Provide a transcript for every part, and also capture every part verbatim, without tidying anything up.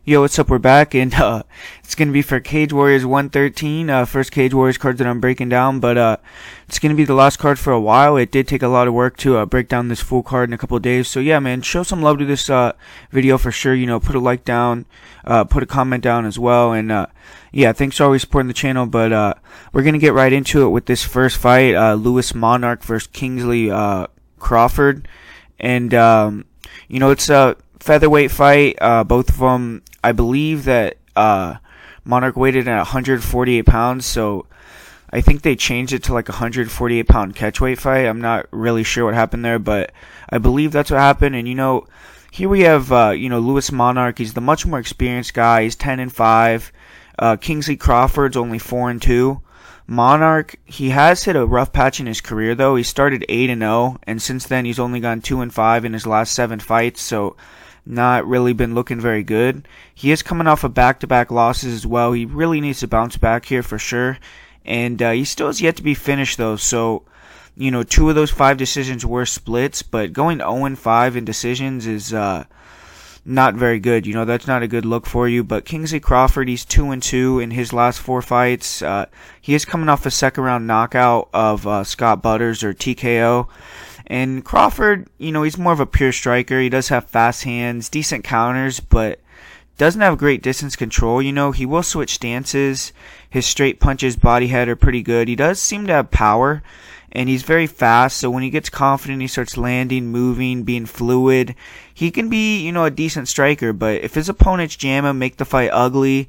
Yo, what's up? We're back, and uh, it's gonna be for Cage Warriors one thirteen. Uh, first Cage Warriors card that I'm breaking down, but uh, it's gonna be the last card for a while. It did take a lot of work to uh, break down this full card in a couple of days. So yeah, man, show some love to this uh video for sure. You know, put a like down, uh, put a comment down as well, and uh, yeah, thanks for always supporting the channel. But uh, we're gonna get right into it with this first fight, uh, Lewis Monarch versus Kingsley uh, Crawford, and um, you know, it's a featherweight fight. Uh, both of them, I believe that uh, Monarch weighed at one hundred forty-eight pounds, so I think they changed it to like a one hundred forty-eight pound catchweight fight. I'm not really sure what happened there, but I believe that's what happened. And you know, here we have uh, you know, Lewis Monarch. He's the much more experienced guy. He's ten and five. Uh, Kingsley Crawford's only four and two. Monarch, he has hit a rough patch in his career though. He started eight and oh, and since then he's only gone two and five in his last seven fights. So not really been looking very good. He is coming off of back-to-back losses as well. He really needs to bounce back here for sure. And uh, he still has yet to be finished though. So, you know, two of those five decisions were splits, but going oh and five in decisions is uh, not very good. You know, that's not a good look for you. But Kingsley Crawford, he's two and two in his last four fights. Uh, he is coming off a second-round knockout of uh, Scott Butters, or T K O. And Crawford, you know, he's more of a pure striker. He does have fast hands, decent counters, but doesn't have great distance control. You know, he will switch stances. His straight punches, body head are pretty good. He does seem to have power, and he's very fast. So when he gets confident, he starts landing, moving, being fluid. He can be, you know, a decent striker, but if his opponents jam him, make the fight ugly,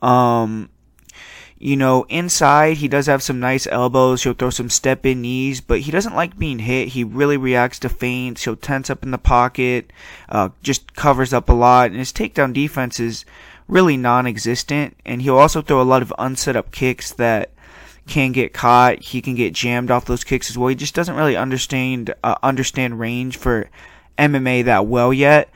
um... you know, inside, he does have some nice elbows. He'll throw some step-in knees, but he doesn't like being hit. He really reacts to feints. He'll tense up in the pocket, uh, just covers up a lot, and his takedown defense is really non-existent. And he'll also throw a lot of unset-up kicks that can get caught. He can get jammed off those kicks as well. He just doesn't really understand uh, understand range for M M A that well yet.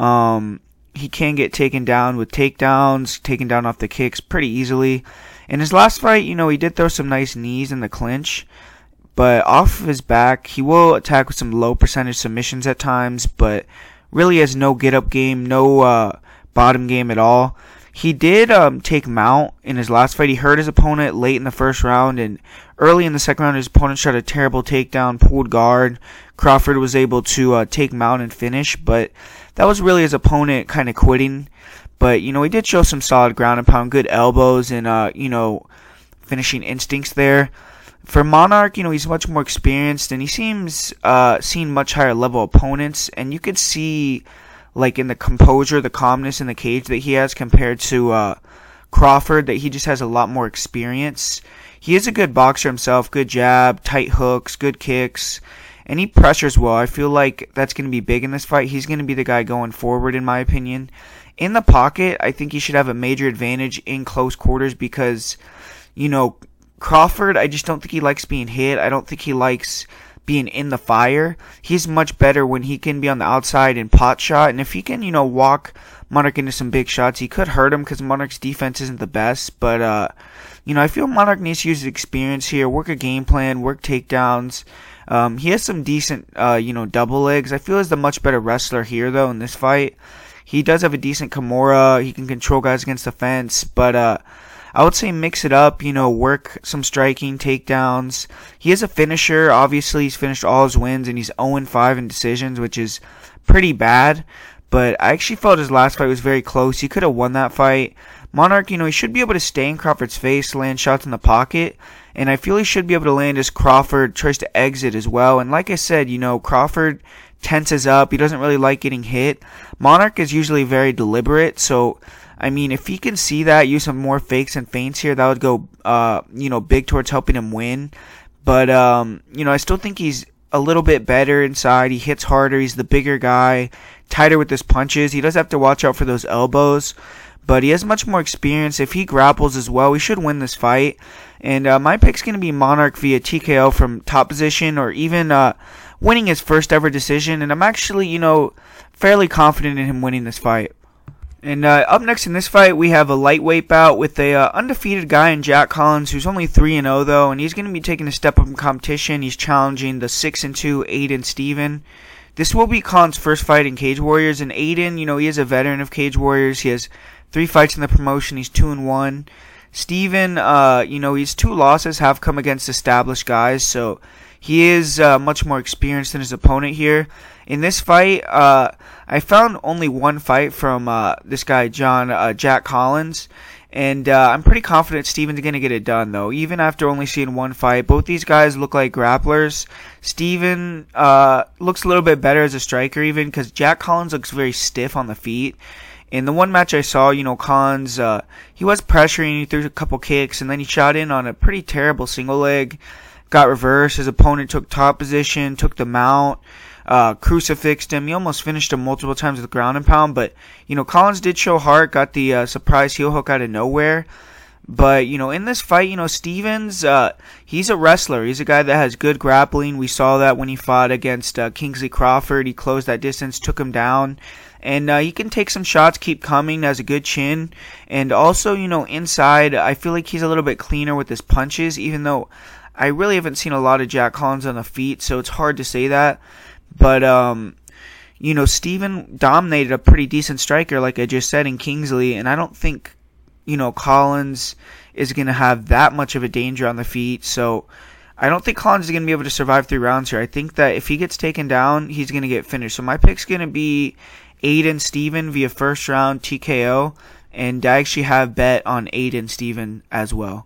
Um, he can get taken down with takedowns, taken down off the kicks pretty easily. In his last fight, you know, he did throw some nice knees in the clinch, but off of his back, he will attack with some low percentage submissions at times, but really has no get-up game, no uh, bottom game at all. He did um, take mount in his last fight. He hurt his opponent late in the first round, and early in the second round, his opponent shot a terrible takedown, pulled guard. Crawford was able to uh, take mount and finish, but that was really his opponent kind of quitting. But, you know, he did show some solid ground and pound, good elbows, and, uh, you know, finishing instincts there. For Monarch, you know, he's much more experienced, and he seems uh, seen much higher level opponents. And you could see, like, in the composure, the calmness in the cage that he has compared to uh, Crawford, that he just has a lot more experience. He is a good boxer himself, good jab, tight hooks, good kicks, and he pressures well. I feel like that's going to be big in this fight. He's going to be the guy going forward, in my opinion. In the pocket, I think he should have a major advantage in close quarters because, you know, Crawford, I just don't think he likes being hit. I don't think he likes being in the fire. He's much better when he can be on the outside and pot shot. And if he can, you know, walk Monarch into some big shots, he could hurt him because Monarch's defense isn't the best. But, uh, you know, I feel Monarch needs to use his experience here, work a game plan, work takedowns. Um, he has some decent, uh, you know, double legs. I feel he's the much better wrestler here, though, in this fight. He does have a decent Kimura. He can control guys against the fence. But uh, I would say mix it up, you know, work some striking, takedowns. He is a finisher. Obviously, he's finished all his wins, and he's oh and five in decisions, which is pretty bad. But I actually felt his last fight was very close. He could have won that fight. Monarch, you know, he should be able to stay in Crawford's face, land shots in the pocket. And I feel he should be able to land as Crawford tries to exit as well. And like I said, you know, Crawford tenses up. He doesn't really like getting hit. Monarch is usually very deliberate. So, I mean, if he can see that, use some more fakes and feints here, that would go, uh, you know, big towards helping him win. But, um, you know, I still think he's a little bit better inside. He hits harder. He's the bigger guy, tighter with his punches. He does have to watch out for those elbows. But he has much more experience. If he grapples as well, he should win this fight. And uh, my pick's going to be Monarch via T K O from top position, or even uh, winning his first ever decision. And I'm actually, you know, fairly confident in him winning this fight. And uh, up next in this fight, we have a lightweight bout with a uh, undefeated guy in Jack Collins, who's only three and oh though, and he's going to be taking a step up in competition. He's challenging the six and two Aiden Steven. this will be Khan's first fight in Cage Warriors, and Aiden, you know, he is a veteran of Cage Warriors. He has three fights in the promotion. He's two and one. Steven, uh, you know, his two losses have come against established guys, so he is uh, much more experienced than his opponent here. In this fight, uh, I found only one fight from uh, this guy, John uh, Jack Collins. And uh, I'm pretty confident Steven's going to get it done, though. Even after only seeing one fight, both these guys look like grapplers. Steven uh, looks a little bit better as a striker, even, because Jack Collins looks very stiff on the feet. In the one match I saw, you know, Collins, uh, he was pressuring, he threw a couple kicks, and then he shot in on a pretty terrible single leg. Got reversed. His opponent took top position, took the mount. Uh, crucifixed him. He almost finished him multiple times with ground and pound, but, you know, Collins did show heart, got the uh, surprise heel hook out of nowhere. But, you know, in this fight, you know, Stevens, uh, he's a wrestler. He's a guy that has good grappling. We saw that when he fought against uh, Kingsley Crawford. He closed that distance, took him down. And uh, he can take some shots, keep coming, has a good chin. And also, you know, inside, I feel like he's a little bit cleaner with his punches, even though I really haven't seen a lot of Jack Collins on the feet, so it's hard to say that. But, um, you know, Steven dominated a pretty decent striker, like I just said, in Kingsley, and I don't think, you know, Collins is going to have that much of a danger on the feet, so I don't think Collins is going to be able to survive three rounds here. I think that if he gets taken down, he's going to get finished. So my pick's going to be Aiden Steven via first round T K O, and I actually have bet on Aiden Steven as well.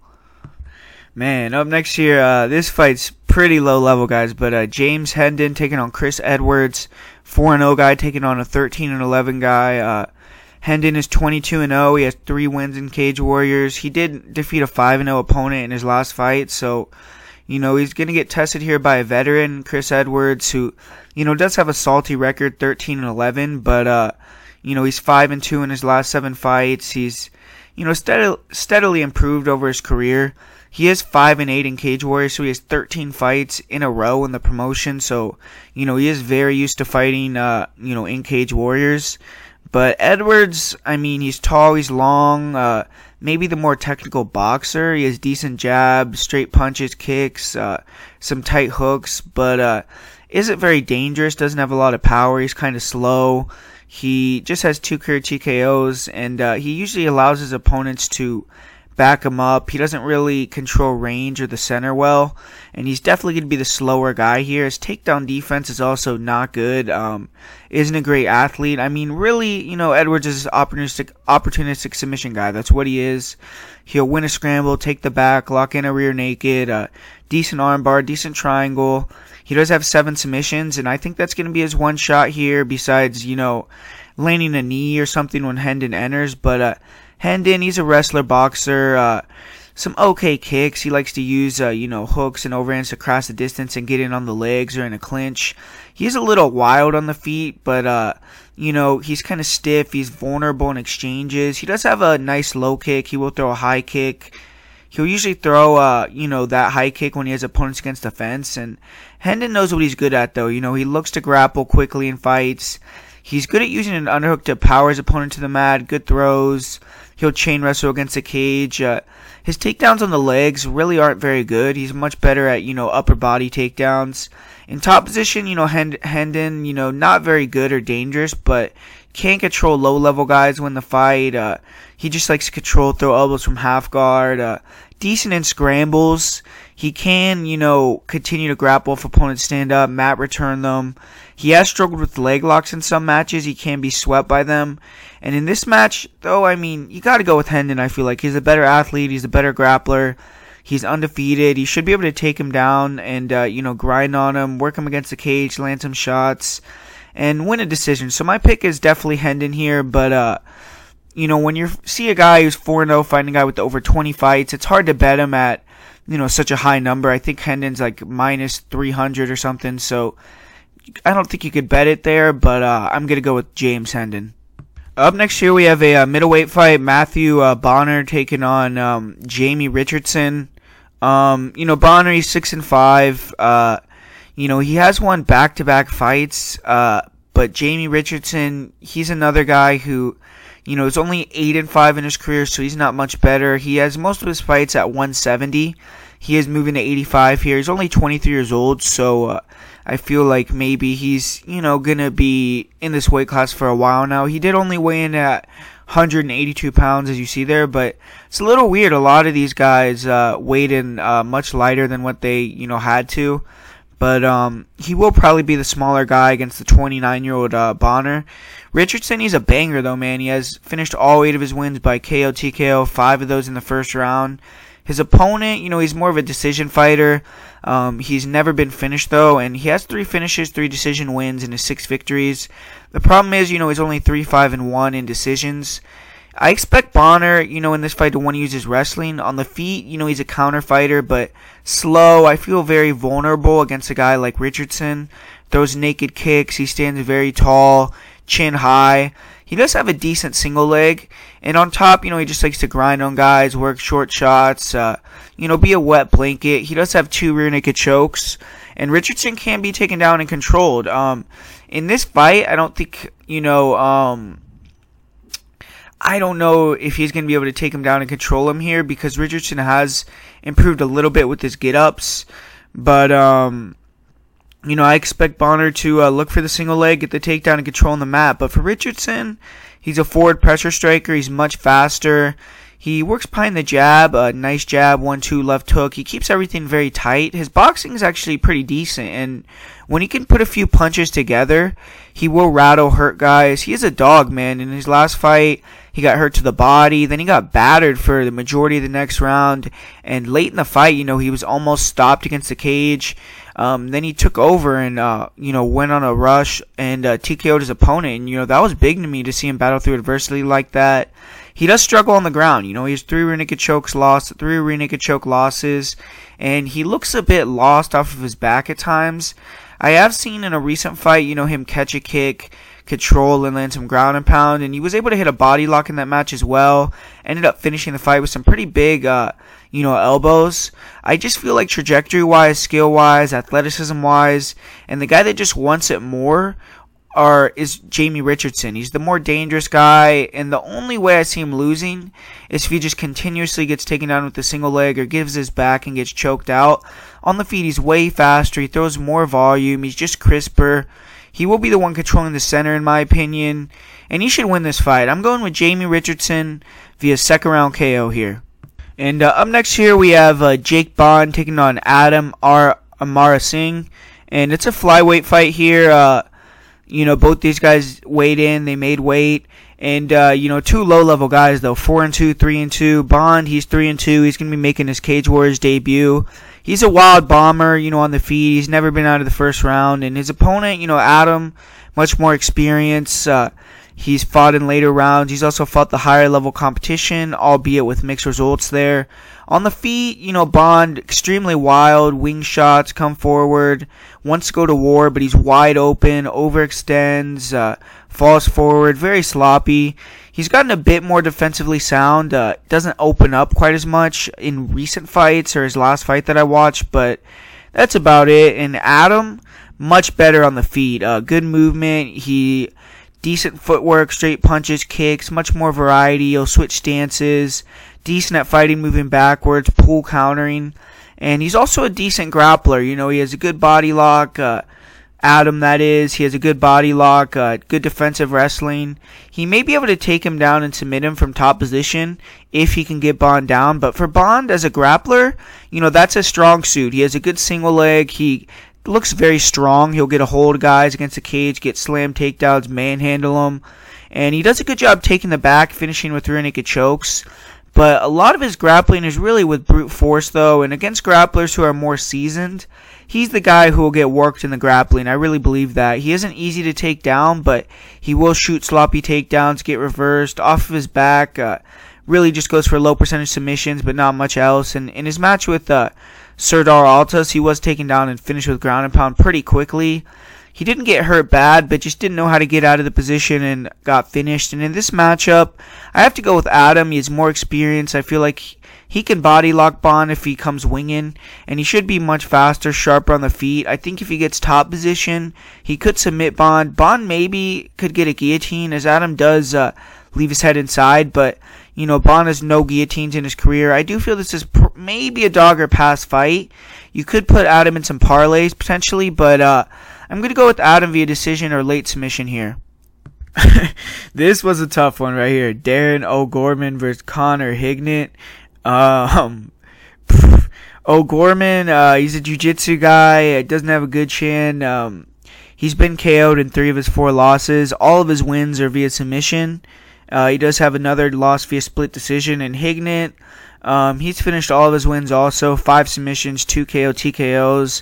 Man, up next here, uh, this fight's pretty low level, guys, but uh, James Hendon taking on Chris Edwards, four and oh guy taking on a thirteen and eleven guy. Uh, Hendon is twenty-two and oh, he has three wins in Cage Warriors. He did defeat a five and oh opponent in his last fight, so, you know, he's going to get tested here by a veteran, Chris Edwards, who, you know, does have a salty record, thirteen and eleven, but, uh, you know, he's five and two in his last seven fights. He's, you know, steady, steadily improved over his career. He is five and eight in Cage Warriors, so he has thirteen fights in a row in the promotion. So, you know, he is very used to fighting, uh, you know, in Cage Warriors. But Edwards, I mean, he's tall, he's long, uh, maybe the more technical boxer. He has decent jabs, straight punches, kicks, uh, some tight hooks, but uh, isn't very dangerous, doesn't have a lot of power. He's kind of slow. He just has two career T K Os, and uh, he usually allows his opponents to back him up. He doesn't really control range or the center well, and he's definitely going to be the slower guy here. His takedown defense is also not good. Um, isn't a great athlete. I mean, really, you know, Edwards is an opportunistic, opportunistic submission guy. That's what he is. He'll win a scramble, take the back, lock in a rear naked, uh, decent armbar, decent triangle. He does have seven submissions, and I think that's going to be his one shot here, besides, you know, landing a knee or something when Hendon enters. But uh, Hendon, he's a wrestler, boxer, uh, some okay kicks. He likes to use, uh, you know, hooks and overhands to cross the distance and get in on the legs or in a clinch. He's a little wild on the feet, but, uh, you know, he's kind of stiff. He's vulnerable in exchanges. He does have a nice low kick. He will throw a high kick. He'll usually throw, uh, you know, that high kick when he has opponents against the fence. And Hendon knows what he's good at, though. You know, he looks to grapple quickly in fights. He's good at using an underhook to power his opponent to the mat. Good throws. He'll chain wrestle against the cage. Uh, his takedowns on the legs really aren't very good. He's much better at, you know, upper body takedowns. In top position, you know, Hendon, you know, not very good or dangerous, but can't control low-level guys win the fight. Uh, he just likes to control, throw elbows from half guard. Uh, decent in scrambles. He can, you know, continue to grapple if opponents stand up, mat return them. He has struggled with leg locks in some matches. He can be swept by them. And in this match, though, I mean, you got to go with Hendon, I feel like. He's a better athlete. He's a better grappler. He's undefeated. He should be able to take him down and, uh, you know, grind on him, work him against the cage, land some shots, and win a decision. So my pick is definitely Hendon here, but, uh, you know, when you see a guy who's four and oh fighting a guy with over twenty fights, it's hard to bet him at, you know, such a high number. I think Hendon's like minus three hundred or something, so I don't think you could bet it there, but uh, I'm going to go with James Hendon. Up next here, we have a uh, middleweight fight. Matthew uh, Bonner taking on um, Jamie Richardson. Um, you know, Bonner, he's six and five. Uh, you know, he has won back-to-back fights. Uh, but Jamie Richardson, he's another guy who, you know, is only eight and five in his career, so he's not much better. He has most of his fights at one seventy. He is moving to eighty-five here. He's only twenty-three years old, so uh, I feel like maybe he's, you know, going to be in this weight class for a while now. He did only weigh in at one hundred eighty-two pounds, as you see there, but it's a little weird. A lot of these guys uh, weighed in uh, much lighter than what they, you know, had to. But um, he will probably be the smaller guy against the twenty-nine-year-old uh, Bonner. Richardson, he's a banger, though, man. He has finished all eight of his wins by K O T K O, five of those in the first round. His opponent, you know, he's more of a decision fighter. Um, he's never been finished, though, and he has three finishes, three decision wins, and his six victories. The problem is, you know, he's only three five and one in decisions. I expect Bonner, you know, in this fight to want to use his wrestling. On the feet, you know, he's a counter fighter, but slow. I feel very vulnerable against a guy like Richardson. Throws naked kicks. He stands very tall, chin high. He does have a decent single leg. And on top, you know, he just likes to grind on guys, work short shots, uh, you know, be a wet blanket. He does have two rear naked chokes. And Richardson can be taken down and controlled. Um, in this fight, I don't think, you know, um, I don't know if he's going to be able to take him down and control him here because Richardson has improved a little bit with his get-ups. But, um, you know, I expect Bonner to uh, look for the single leg, get the takedown, and control on the mat. But for Richardson, he's a forward pressure striker. He's much faster. He works behind the jab, a nice jab, one two left hook. He keeps everything very tight. His boxing is actually pretty decent, and when he can put a few punches together, he will rattle, hurt guys. He is a dog, man. In his last fight, he got hurt to the body. Then he got battered for the majority of the next round, and late in the fight, you know, he was almost stopped against the cage. Um, then he took over and, uh, you know, went on a rush and uh, T K O'd his opponent. And, you know, that was big to me to see him battle through adversity like that. He does struggle on the ground. You know, he has three rear naked chokes lost, three rear naked choke losses. And he looks a bit lost off of his back at times. I have seen in a recent fight, you know, him catch a kick, control, and land some ground and pound. And he was able to hit a body lock in that match as well. Ended up finishing the fight with some pretty big, uh, you know, elbows. I just feel like trajectory-wise, skill-wise, athleticism-wise, and the guy that just wants it more are is Jamie Richardson. He's the more dangerous guy, and the only way I see him losing is if he just continuously gets taken down with a single leg or gives his back and gets choked out. On the feet, he's way faster. He throws more volume. He's just crisper. He will be the one controlling the center, in my opinion, and he should win this fight. I'm going with Jamie Richardson via second round K O here. And uh, up next here we have uh, Jake Bond taking on Adam R. Amara Singh. And it's a flyweight fight here. Uh, you know, both these guys weighed in. They made weight. And, uh, you know, two low-level guys, though. Four and two, three and two. Bond, he's three and two. He's going to be making his Cage Warriors debut. He's a wild bomber, you know, on the feet. He's never been out of the first round. And his opponent, you know, Adam, much more experience. Uh, He's fought in later rounds. He's also fought the higher level competition, albeit with mixed results there. On the feet, you know, Bond, extremely wild, wing shots, come forward, wants to go to war, but he's wide open, overextends, uh, falls forward, very sloppy. He's gotten a bit more defensively sound, uh, doesn't open up quite as much in recent fights or his last fight that I watched, but that's about it. And Adam, much better on the feet, uh, good movement, he... decent footwork, straight punches, kicks, much more variety. He'll switch stances, decent at fighting, moving backwards, pull countering, and he's also a decent grappler. You know, he has a good body lock, uh, Adam that is. He has a good body lock, uh, good defensive wrestling. He may be able to take him down and submit him from top position if he can get Bond down, but for Bond as a grappler, you know, that's a strong suit. He has a good single leg. He looks very strong. He'll get a hold of guys against the cage, get slam takedowns, manhandle them. And he does a good job taking the back, finishing with rear naked chokes. But a lot of his grappling is really with brute force, though. And against grapplers who are more seasoned, he's the guy who will get worked in the grappling. I really believe that. He isn't easy to take down, but he will shoot sloppy takedowns, get reversed off of his back. Uh, really just goes for low percentage submissions, but not much else. And in his match with... Uh, Serdar Altas, he was taken down and finished with ground and pound pretty quickly. He didn't get hurt bad, but just didn't know how to get out of the position and got finished. And in this matchup, I have to go with Adam. He has more experience. I feel like he can body lock Bond if he comes winging, and he should be much faster, sharper on the feet. I think if he gets top position, he could submit Bond. Bond maybe could get a guillotine, as Adam does uh, leave his head inside, but You know, Bond has no guillotines in his career. I do feel this is pr- maybe a dog or pass fight. You could put Adam in some parlays potentially, but uh, I'm going to go with Adam via decision or late submission here. This was a tough one right here. Darren O'Gorman versus Conor Hignett. Um, O'Gorman, uh, he's a jiu-jitsu guy. Doesn't have a good chin. Um, he's been K O'd in three of his four losses. All of his wins are via submission. Uh, he does have another loss via split decision. And Hignett, um, he's finished all of his wins also. Five submissions, two K O, T K Os.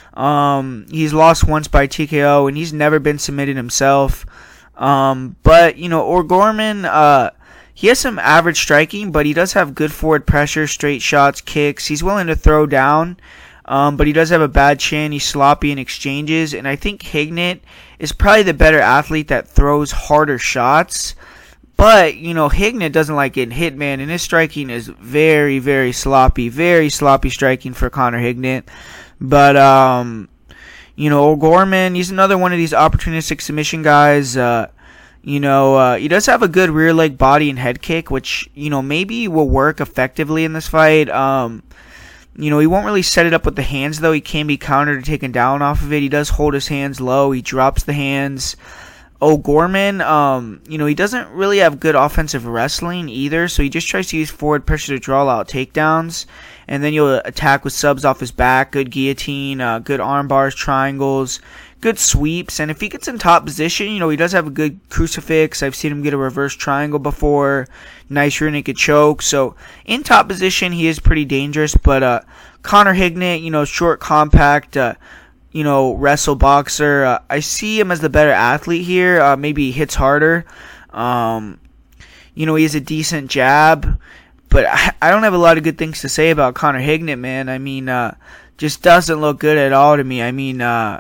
Um, he's lost once by T K O, and he's never been submitted himself. Um, but, you know, O'Gorman, uh, he has some average striking, but he does have good forward pressure, straight shots, kicks. He's willing to throw down, um, but he does have a bad chin. He's sloppy in exchanges, and I think Hignett is probably the better athlete that throws harder shots. But, you know, Hignett doesn't like getting hit, man, and his striking is very, very sloppy, very sloppy striking for Conor Hignett. But, um... You know, O'Gorman, he's another one of these opportunistic submission guys. Uh, you know, uh, he does have a good rear leg body and head kick, which, you know, maybe will work effectively in this fight. Um, you know, he won't really set it up with the hands, though. He can be countered or taken down off of it. He does hold his hands low. He drops the hands. O'Gorman, um, you know, he doesn't really have good offensive wrestling either, so he just tries to use forward pressure to draw out takedowns, and then you'll attack with subs off his back, good guillotine, uh, good arm bars, triangles, good sweeps, and if he gets in top position, you know, he does have a good crucifix. I've seen him get a reverse triangle before, nice rear naked choke, so in top position, he is pretty dangerous, but uh, Conor Hignett, you know, short, compact, uh, you know, wrestle boxer. Uh, I see him as the better athlete here. Uh, maybe he hits harder. Um, you know, he has a decent jab. But I, I don't have a lot of good things to say about Conor Hignett, man. I mean, uh, just doesn't look good at all to me. I mean, uh,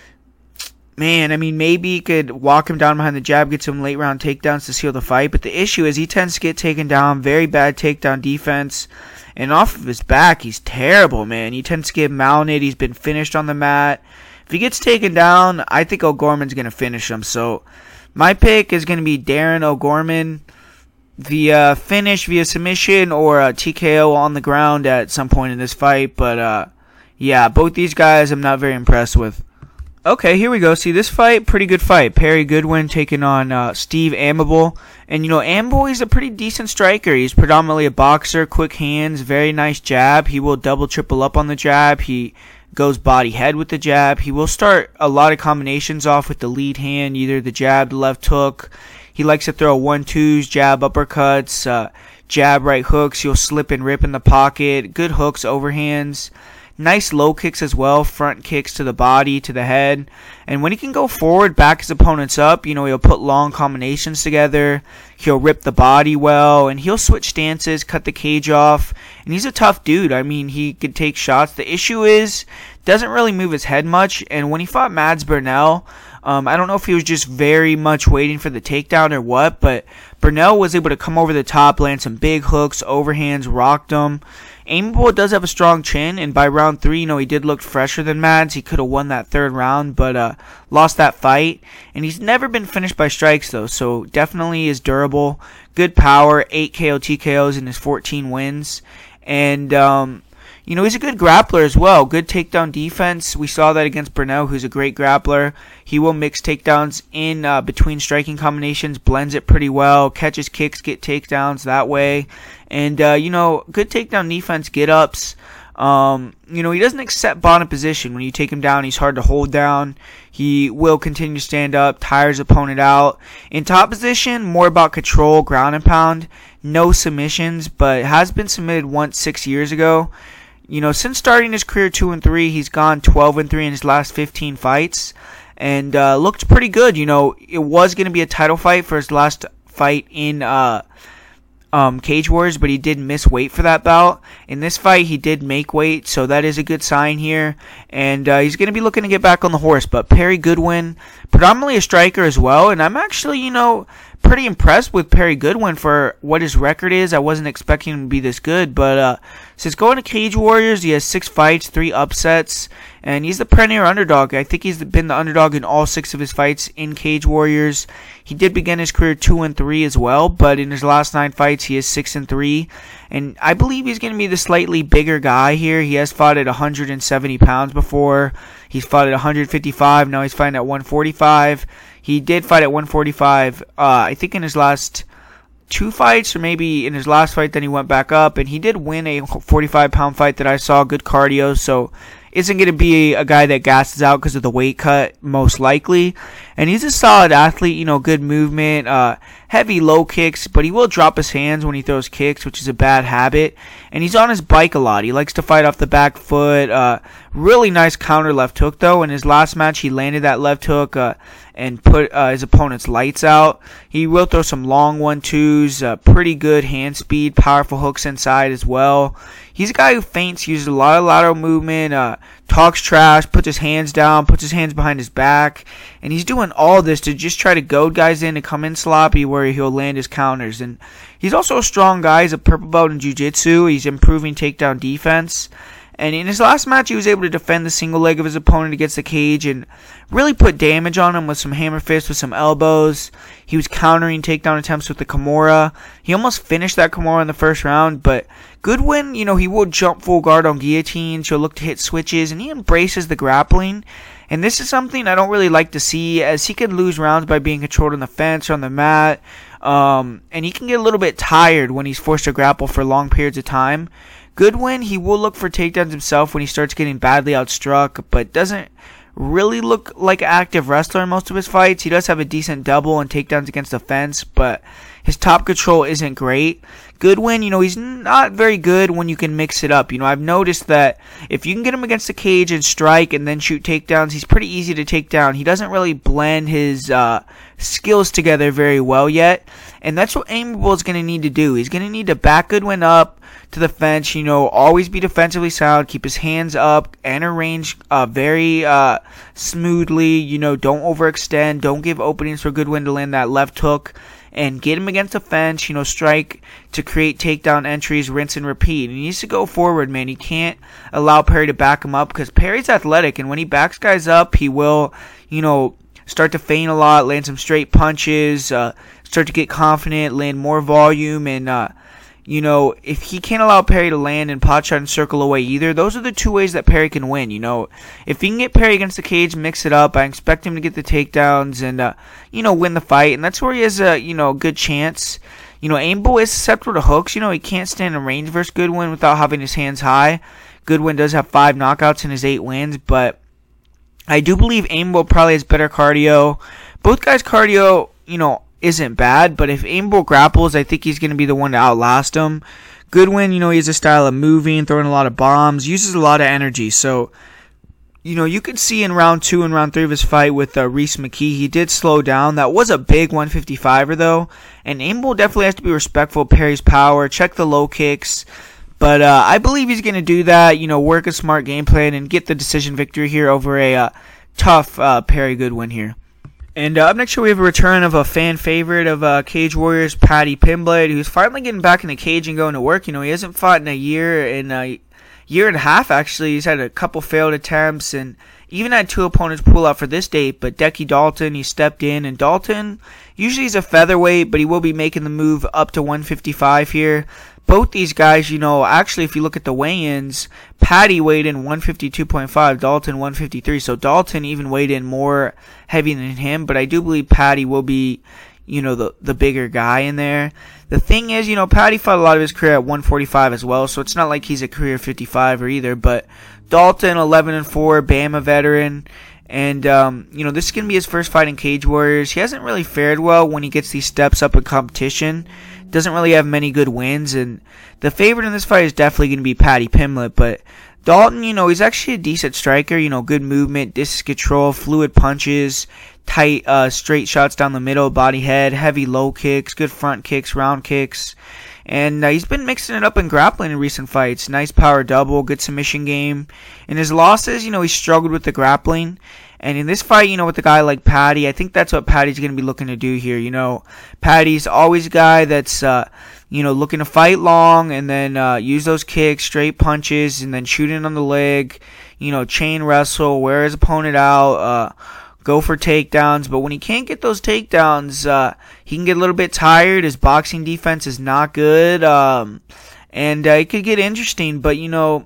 man, I mean, maybe he could walk him down behind the jab, get some late round takedowns to seal the fight. But the issue is he tends to get taken down. Very bad takedown defense. And off of his back, he's terrible, man. He tends to get mounted. He's been finished on the mat. If he gets taken down, I think O'Gorman's going to finish him. So my pick is going to be Darren O'Gorman via finish, via submission, or a T K O on the ground at some point in this fight. But, uh, yeah, both these guys I'm not very impressed with. Okay, here we go. See, this fight, pretty good fight. Perry Goodwin taking on uh, Steve Amable. And, you know, Amable, he's a pretty decent striker. He's predominantly a boxer, quick hands, very nice jab. He will double, triple up on the jab. He goes body head with the jab. He will start a lot of combinations off with the lead hand, either the jab, the left hook. He likes to throw one-twos, jab, uppercuts, uh, jab, right hooks. He'll slip and rip in the pocket. Good hooks, overhands. Nice low kicks as well, front kicks to the body, to the head. And when he can go forward, back his opponents up, you know, he'll put long combinations together. He'll rip the body well, and he'll switch stances, cut the cage off. And he's a tough dude. I mean, he could take shots. The issue is, doesn't really move his head much. And when he fought Mads Burnell, um, I don't know if he was just very much waiting for the takedown or what, but Burnell was able to come over the top, land some big hooks, overhands, rocked him. Amable does have a strong chin, and by round three, you know, he did look fresher than Mads. He could have won that third round, but uh, lost that fight. And he's never been finished by strikes, though, so definitely is durable. Good power, eight K O T K Os in his fourteen wins. And, um, you know, he's a good grappler as well. Good takedown defense. We saw that against Burnell, who's a great grappler. He will mix takedowns in uh, between striking combinations, blends it pretty well, catches kicks, get takedowns that way. And, uh, you know, good takedown defense, get-ups. Um, you know, he doesn't accept bottom position. When you take him down, he's hard to hold down. He will continue to stand up, tires opponent out. In top position, more about control, ground and pound. No submissions, but has been submitted once six years ago. You know, since starting his career two and three, he's gone twelve and three in his last fifteen fights. And, uh, looked pretty good. You know, it was going to be a title fight for his last fight in, uh, Um, Cage Wars, but he did miss weight for that bout. In this fight, he did make weight, so that is a good sign here. And uh, he's going to be looking to get back on the horse. But Perry Goodwin, predominantly a striker as well, and I'm actually, you know, pretty impressed with Perry Goodwin for what his record is. I wasn't expecting him to be this good, but uh, since going to Cage Warriors, he has six fights, three upsets, and he's the perennial underdog. I think he's been the underdog in all six of his fights in Cage Warriors. He did begin his career two and three as well, but in his last nine fights, he is six and three, and I believe he's going to be the slightly bigger guy here. He has fought at one hundred seventy pounds before. He's fought at one hundred fifty-five. Now he's fighting at one forty-five. He did fight at one forty-five, uh, I think in his last two fights, or maybe in his last fight, then he went back up, and he did win a forty-five pound fight that I saw, good cardio, so isn't going to be a guy that gasses out because of the weight cut, most likely. And he's a solid athlete, you know, good movement, uh, heavy low kicks, but he will drop his hands when he throws kicks, which is a bad habit. And he's on his bike a lot. He likes to fight off the back foot. Uh, really nice counter left hook, though. In his last match, he landed that left hook uh, and put uh, his opponent's lights out. He will throw some long one-twos, uh, pretty good hand speed, powerful hooks inside as well. He's a guy who feints, uses a lot of lateral movement, uh, talks trash, puts his hands down, puts his hands behind his back, and he's doing all this to just try to goad guys in to come in sloppy where he'll land his counters. And he's also a strong guy. He's a purple belt in jiu-jitsu. He's improving takedown defense. And in his last match, he was able to defend the single leg of his opponent against the cage and really put damage on him with some hammer fists, with some elbows. He was countering takedown attempts with the Kimura. He almost finished that Kimura in the first round, but Goodwin, you know, he will jump full guard on guillotines. He'll look to hit switches, and he embraces the grappling. And this is something I don't really like to see, as he can lose rounds by being controlled on the fence or on the mat. Um, and he can get a little bit tired when he's forced to grapple for long periods of time. Goodwin, he will look for takedowns himself when he starts getting badly outstruck, but doesn't really look like an active wrestler in most of his fights. He does have a decent double and takedowns against the fence, but his top control isn't great. Goodwin, you know, he's not very good when you can mix it up. You know, I've noticed that if you can get him against the cage and strike and then shoot takedowns, he's pretty easy to take down. He doesn't really blend his uh, skills together very well yet, and that's what Aimable is going to need to do. He's going to need to back Goodwin up to the fence, you know, always be defensively sound, keep his hands up, enter range uh, very uh, smoothly, you know, don't overextend, don't give openings for Goodwin to land that left hook, and get him against the fence, you know, strike to create takedown entries, rinse and repeat. He needs to go forward, man. He can't allow Perry to back him up, because Perry's athletic, and when he backs guys up, he will, you know, start to feint a lot, land some straight punches, uh, start to get confident, land more volume, and, uh, you know, if he can't allow Perry to land and pot shot and circle away either, those are the two ways that Perry can win. You know, if he can get Perry against the cage, mix it up, I expect him to get the takedowns and, uh, you know, win the fight. And that's where he has a, you know, good chance. You know, Aimable is susceptible to hooks. You know, he can't stand in range versus Goodwin without having his hands high. Goodwin does have five knockouts in his eight wins, but I do believe Aimable probably has better cardio. Both guys' cardio, you know, isn't bad, but if Aimable grapples, I think he's going to be the one to outlast him. Goodwin, you know, he has a style of moving, throwing a lot of bombs, uses a lot of energy. So, you know, you could see in round two and round three of his fight with uh, Reese McKee, he did slow down. That was a big one fifty-fiver, though. And Aimable definitely has to be respectful of Perry's power, check the low kicks. But uh, I believe he's going to do that, you know, work a smart game plan and get the decision victory here over a uh, tough uh, Perry Goodwin here. And uh, up next here we have a return of a fan favorite of uh, Cage Warriors, Paddy Pimblett, who's finally getting back in the cage and going to work. You know, he hasn't fought in a year, in a year and a half actually. He's had a couple failed attempts and even had two opponents pull out for this date. But Decky Dalton, he stepped in, and Dalton usually he's a featherweight, but he will be making the move up to one fifty-five here. Both these guys, you know, actually if you look at the weigh-ins, Paddy weighed in one fifty-two point five, Dalton one fifty-three. So Dalton even weighed in more heavy than him, but I do believe Paddy will be, you know, the the bigger guy in there. The thing is, you know, Paddy fought a lot of his career at one forty-five as well, so it's not like he's a career fifty-fiver either. But Dalton, eleven and four, Bama veteran. And, um, you know, this is going to be his first fight in Cage Warriors. He hasn't really fared well when he gets these steps up in competition. Doesn't really have many good wins. And the favorite in this fight is definitely going to be Paddy Pimblett. But Dalton, you know, he's actually a decent striker. You know, good movement, distance control, fluid punches, tight, uh, straight shots down the middle, body head, heavy low kicks, good front kicks, round kicks. And uh, he's been mixing it up in grappling in recent fights. Nice power double, good submission game. In his losses, you know, he struggled with the grappling. And in this fight, you know, with a guy like Paddy, I think that's what Paddy's going to be looking to do here. You know, Paddy's always a guy that's, uh, you know, looking to fight long and then uh, use those kicks, straight punches, and then shoot in on the leg. You know, chain wrestle, wear his opponent out, uh, go for takedowns. But when he can't get those takedowns, uh, he can get a little bit tired. His boxing defense is not good. Um, and uh, it could get interesting, but, you know,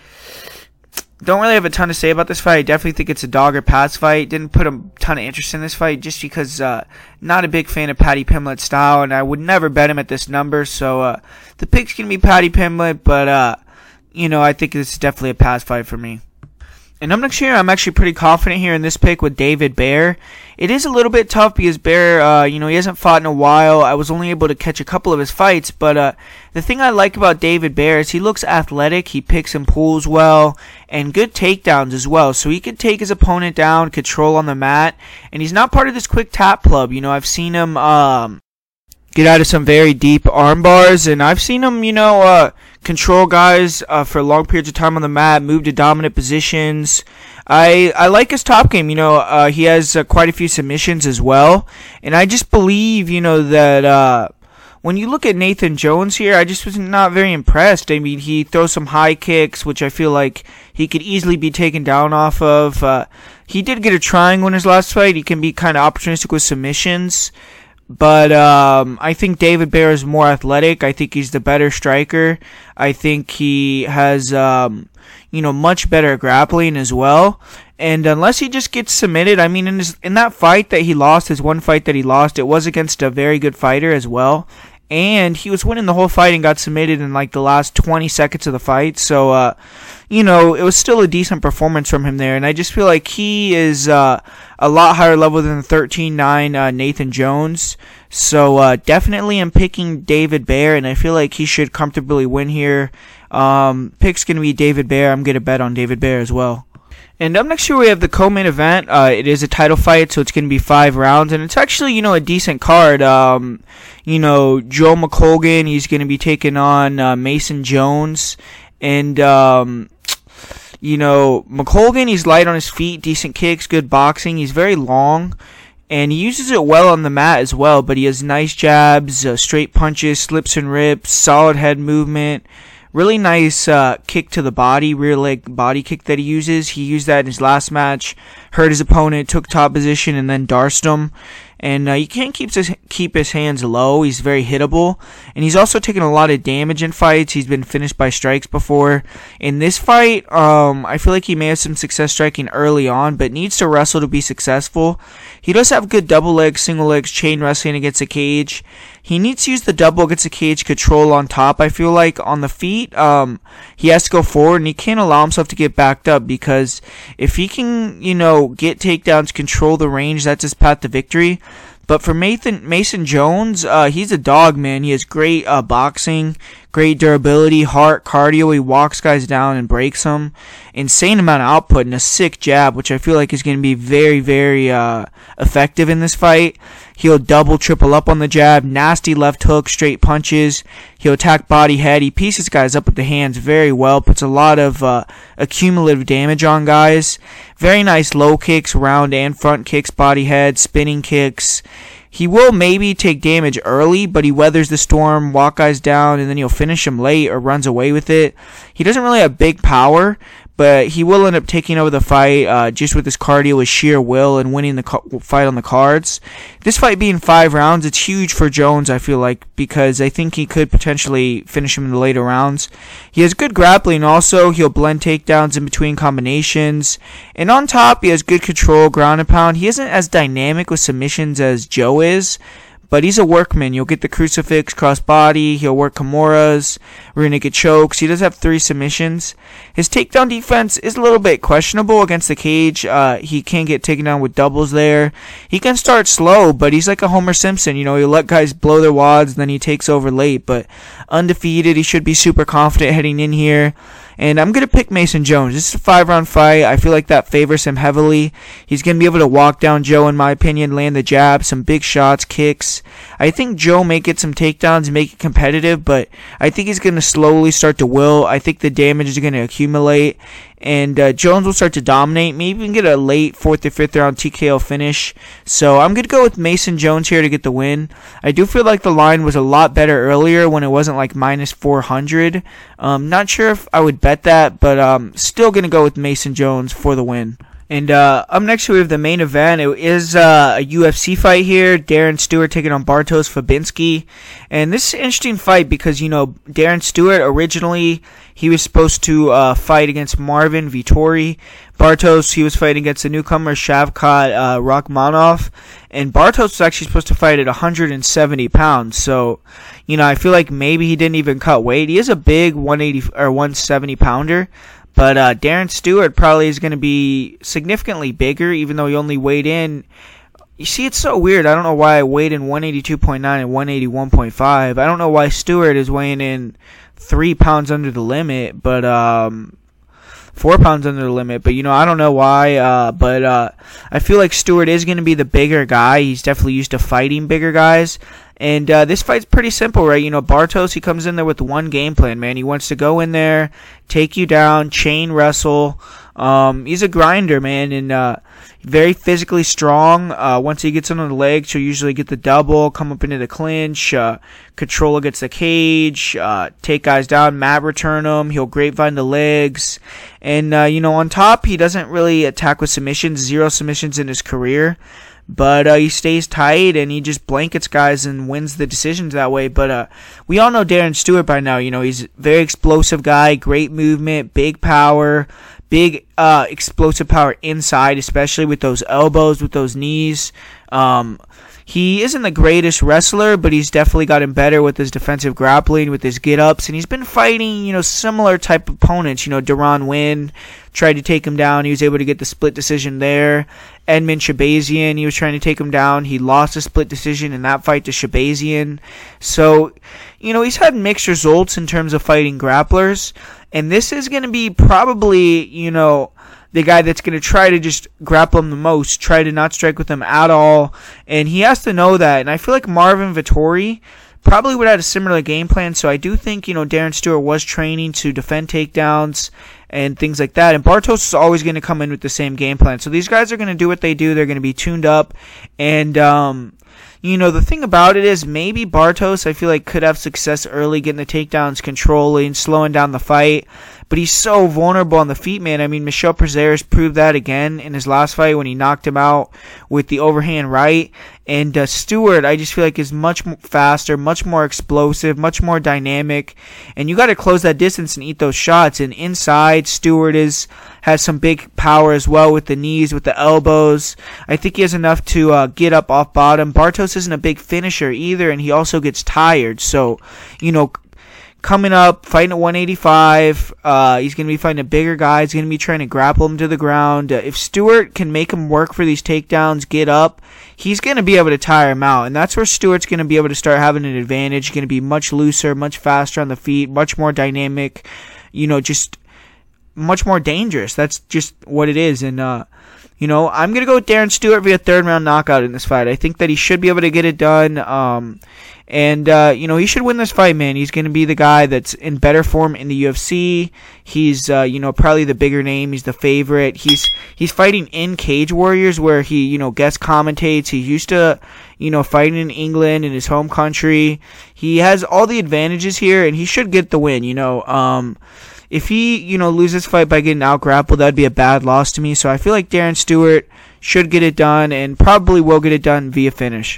don't really have a ton to say about this fight. I definitely think it's a dog or pass fight. Didn't put a ton of interest in this fight just because uh not a big fan of Paddy Pimblett's style, and I would never bet him at this number. So uh the pick's gonna be Paddy Pimblett, but uh you know, I think this is definitely a pass fight for me. And I'm not sure. I'm actually pretty confident here in this pick with David Baer. It is a little bit tough because Baer, uh, you know, he hasn't fought in a while. I was only able to catch a couple of his fights, but uh, the thing I like about David Baer is he looks athletic. He picks and pulls well, and good takedowns as well. So he can take his opponent down, control on the mat, and he's not part of this quick tap club. You know, I've seen him um, get out of some very deep arm bars, and I've seen him, you know, uh, control guys uh, for long periods of time on the mat, move to dominant positions. I I like his top game. You know, uh, he has uh, quite a few submissions as well, and I just believe, you know, that uh, when you look at Nathan Jones here, I just was not very impressed. I mean, he throws some high kicks, which I feel like he could easily be taken down off of. Uh, he did get a triangle in his last fight. He can be kind of opportunistic with submissions. But um, I think David Baer is more athletic. I think he's the better striker. I think he has, um, you know, much better grappling as well. And unless he just gets submitted, I mean, in his, in that fight that he lost, his one fight that he lost, it was against a very good fighter as well. And he was winning the whole fight and got submitted in like the last twenty seconds of the fight. So, uh, you know, it was still a decent performance from him there. And I just feel like he is uh, a lot higher level than the thirteen nine uh, Nathan Jones. So, uh, definitely I'm picking David Baer, and I feel like he should comfortably win here. Um, pick's going to be David Baer. I'm going to bet on David Baer as well. And up next here we have the co-main event. Uh, it is a title fight, so it's going to be five rounds, and it's actually, you know, a decent card. Um, you know, Joe McColgan, he's going to be taking on uh, Mason Jones, and um, you know, McColgan, he's light on his feet, decent kicks, good boxing. He's very long, and he uses it well on the mat as well. But he has nice jabs, uh, straight punches, slips and rips, solid head movement. Really nice uh, kick to the body, rear leg body kick that he uses. He used that in his last match, hurt his opponent, took top position, and then darsed him. And uh, you can't keep his, keep his hands low. He's very hittable. And he's also taken a lot of damage in fights. He's been finished by strikes before. In this fight, um, I feel like he may have some success striking early on, but needs to wrestle to be successful. He does have good double legs, single legs, chain wrestling against the cage. He needs to use the double against the cage control on top. I feel like on the feet, um, he has to go forward, and he can't allow himself to get backed up, because if he can, you know, get takedowns, control the range, that's his path to victory. But for Mason, Mason Jones, uh, he's a dog, man. He has great uh, boxing, great durability, heart, cardio. He walks guys down and breaks them. Insane amount of output and a sick jab, which I feel like is going to be very, very uh, effective in this fight. He'll double, triple up on the jab, nasty left hook, straight punches. He'll attack body, head. He pieces guys up with the hands very well, puts a lot of uh, accumulative damage on guys. Very nice low kicks, round and front kicks, body, head, spinning kicks. He will maybe take damage early, but he weathers the storm, walk guys down, and then he'll finish them late or runs away with it. He doesn't really have big power, but he will end up taking over the fight uh, just with his cardio, his sheer will, and winning the co- fight on the cards. This fight being five rounds, it's huge for Jones, I feel like, because I think he could potentially finish him in the later rounds. He has good grappling also. He'll blend takedowns in between combinations. And on top, he has good control, ground and pound. He isn't as dynamic with submissions as Joe is, but he's a workman. You'll get the crucifix, cross body. He'll work Kimuras. rear naked chokes. He does have three submissions. His takedown defense is a little bit questionable against the cage. Uh, he can get taken down with doubles there. He can start slow, but he's like a Homer Simpson. You know, he'll let guys blow their wads, and then he takes over late. But undefeated, he should be super confident heading in here. And I'm going to pick Mason Jones. This is a five-round fight. I feel like that favors him heavily. He's going to be able to walk down Joe, in my opinion, land the jab, some big shots, kicks. I think Joe may get some takedowns and make it competitive, but I think he's going to slowly start to will. I think the damage is going to accumulate, and uh, Jones will start to dominate, maybe even get a late fourth or fifth round T K O finish. So I'm going to go with Mason Jones here to get the win. I do feel like the line was a lot better earlier when it wasn't like minus four hundred. Um, not sure if I would bet that, but um, still going to go with Mason Jones for the win. And uh, up next we have the main event. It is uh, a U F C fight here. Darren Stewart taking on Bartosz Fabinski. And this is an interesting fight because, you know, Darren Stewart originally, he was supposed to uh, fight against Marvin Vettori. Bartosz, he was fighting against the newcomer Shavkat uh, Rakhmonov. And Bartosz was actually supposed to fight at one hundred seventy pounds. So, you know, I feel like maybe he didn't even cut weight. He is a big one eighty or one seventy pounder. But uh, Darren Stewart probably is going to be significantly bigger, even though he only weighed in. You see, it's so weird. I don't know why I weighed in one eighty-two point nine and one eighty-one point five. I don't know why Stewart is weighing in three pounds under the limit, but um, four pounds under the limit. But, you know, I don't know why. Uh, but uh, I feel like Stewart is going to be the bigger guy. He's definitely used to fighting bigger guys. And uh, this fight's pretty simple, right? You know, Bartosz, he comes in there with one game plan, man. He wants to go in there, take you down, chain wrestle. Um, he's a grinder, man, and uh, very physically strong. Uh, once he gets on the legs, he'll usually get the double, come up into the clinch, uh, control against the cage, uh, take guys down, mat return them. He'll grapevine the legs. And, uh, you know, on top, he doesn't really attack with submissions, zero submissions in his career. But uh, he stays tight, and he just blankets guys and wins the decisions that way. But uh, we all know Darren Stewart by now. You know, he's a very explosive guy, great movement, big power, big uh, explosive power inside, especially with those elbows, with those knees. Um, he isn't the greatest wrestler, but he's definitely gotten better with his defensive grappling, with his get-ups. And he's been fighting, you know, similar type opponents. You know, Deron Winn tried to take him down. He was able to get the split decision there. Edmund Shabazian, he was trying to take him down. He lost a split decision in that fight to Shabazian. So, you know, he's had mixed results in terms of fighting grapplers. And this is going to be probably, you know, the guy that's going to try to just grapple him the most, try to not strike with him at all. And he has to know that. And I feel like Marvin Vettori probably would have had a similar game plan. So I do think, you know, Darren Stewart was training to defend takedowns and things like that. And Bartosz is always going to come in with the same game plan. So these guys are going to do what they do. They're going to be tuned up. And, um, you know, the thing about it is maybe Bartosz, I feel like, could have success early getting the takedowns, controlling, slowing down the fight. But he's so vulnerable on the feet, man. I mean, Michel Prazeres proved that again in his last fight when he knocked him out with the overhand right. And uh, Stewart, I just feel like, is much faster, much more explosive, much more dynamic. And you got to close that distance and eat those shots. And inside, Stewart is has some big power as well with the knees, with the elbows. I think he has enough to uh, get up off bottom. Bartosz isn't a big finisher either, and he also gets tired. So, you know, coming up, fighting at one eighty-five, uh, he's going to be fighting a bigger guy. He's going to be trying to grapple him to the ground. Uh, if Stewart can make him work for these takedowns, get up, he's going to be able to tire him out. And that's where Stewart's going to be able to start having an advantage. He's going to be much looser, much faster on the feet, much more dynamic, you know, just much more dangerous. That's just what it is. And, uh, you know, I'm going to go with Darren Stewart via third round knockout in this fight. I think that he should be able to get it done. Um, and, uh, you know, he should win this fight, man. He's going to be the guy that's in better form in the U F C. He's, uh, you know, probably the bigger name. He's the favorite. He's, he's fighting in Cage Warriors where he, you know, guest commentates. He's used to, you know, fighting in England, in his home country. He has all the advantages here, and he should get the win, you know. Um, If he, you know, loses this fight by getting out-grappled, that would be a bad loss to me. So I feel like Darren Stewart should get it done and probably will get it done via finish.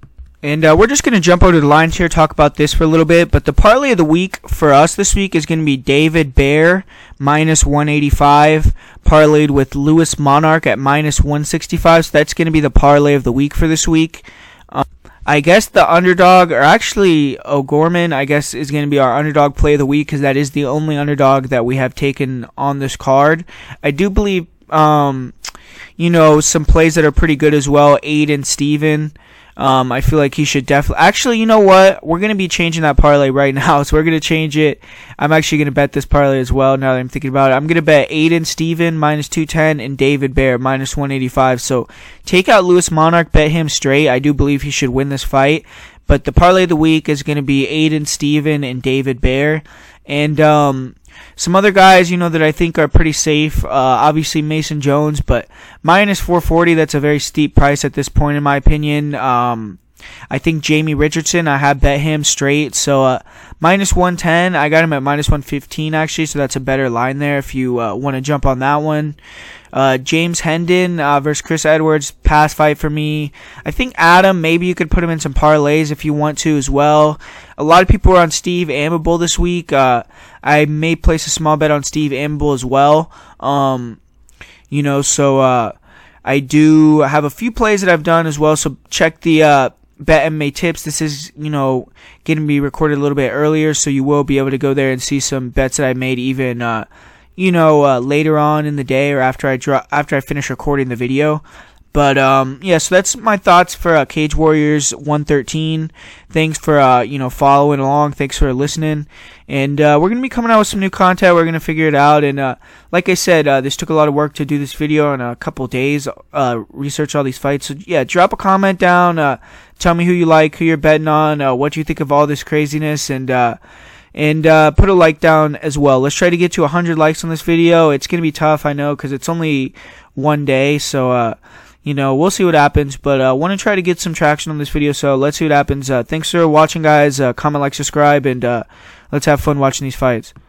And uh, we're just going to jump over to the lines here, talk about this for a little bit. But the parlay of the week for us this week is going to be David Baer, minus one eighty-five, parlayed with Lewis Monarch at minus one sixty-five. So that's going to be the parlay of the week for this week. Um, I guess the underdog, or actually O'Gorman, I guess is going to be our underdog play of the week because that is the only underdog that we have taken on this card. I do believe, um, you know, some plays that are pretty good as well. Aiden Steven. Um, I feel like he should definitely... Actually, you know what? We're going to be changing that parlay right now, so we're going to change it. I'm actually going to bet this parlay as well now that I'm thinking about it. I'm going to bet Aiden Steven minus two ten and David Bear minus one eighty-five. So take out Lewis Monarch, bet him straight. I do believe he should win this fight. But the parlay of the week is going to be Aiden Steven and David Bear. And um, some other guys, you know, that I think are pretty safe. Uh, obviously Mason Jones, but minus four forty, that's a very steep price at this point in my opinion. Um, I think Jamie Richardson, I have bet him straight. So uh, minus one ten, I got him at minus one fifteen actually, so that's a better line there if you uh, want to jump on that one. Uh, James Hendon uh, versus Chris Edwards, pass fight for me. I think Adam, maybe you could put him in some parlays if you want to as well. A lot of people are on Steve Amable this week. Uh, I may place a small bet on Steve Amable as well. Um, you know, so uh, I do have a few plays that I've done as well. So check the uh, Bet M M A tips. This is, you know, going to be recorded a little bit earlier, so you will be able to go there and see some bets that I made even. Uh, you know, uh, later on in the day or after I draw, after I finish recording the video. But, um, yeah, so that's my thoughts for uh, Cage Warriors one thirteen. Thanks for, uh, you know, following along. Thanks for listening. And uh, we're going to be coming out with some new content. We're going to figure it out. And uh, like I said, uh, this took a lot of work to do this video in a couple days, uh, research all these fights. So, yeah, drop a comment down. Uh, tell me who you like, who you're betting on, uh, what you think of all this craziness. And, uh, And uh, put a like down as well. Let's try to get to one hundred likes on this video. It's going to be tough, I know, because it's only one day. So, uh, you know, we'll see what happens. But I uh, want to try to get some traction on this video. So let's see what happens. Uh, thanks for watching, guys. Uh, comment, like, subscribe, and uh, let's have fun watching these fights.